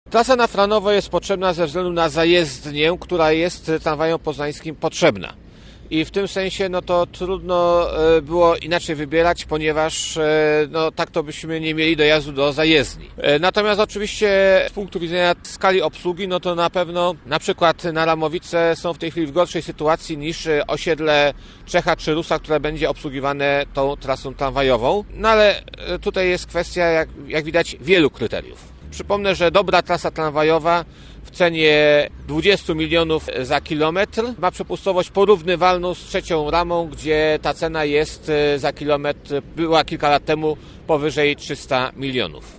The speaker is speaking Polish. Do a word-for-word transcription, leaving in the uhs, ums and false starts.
Trasa na Franowo jest potrzebna ze względu na zajezdnię, która jest tramwajem poznańskim potrzebna. I w tym sensie no to trudno było inaczej wybierać, ponieważ no, tak to byśmy nie mieli dojazdu do zajezdni. Natomiast oczywiście z punktu widzenia skali obsługi, no to na pewno na przykład na Ramowice są w tej chwili w gorszej sytuacji niż osiedle Czecha czy Rusa, które będzie obsługiwane tą trasą tramwajową. No ale tutaj jest kwestia, jak, jak widać, wielu kryteriów. Przypomnę, że dobra trasa tramwajowa w cenie dwadzieścia milionów za kilometr ma przepustowość porównywalną z trzecią ramą, gdzie ta cena jest za kilometr, była kilka lat temu powyżej trzysta milionów.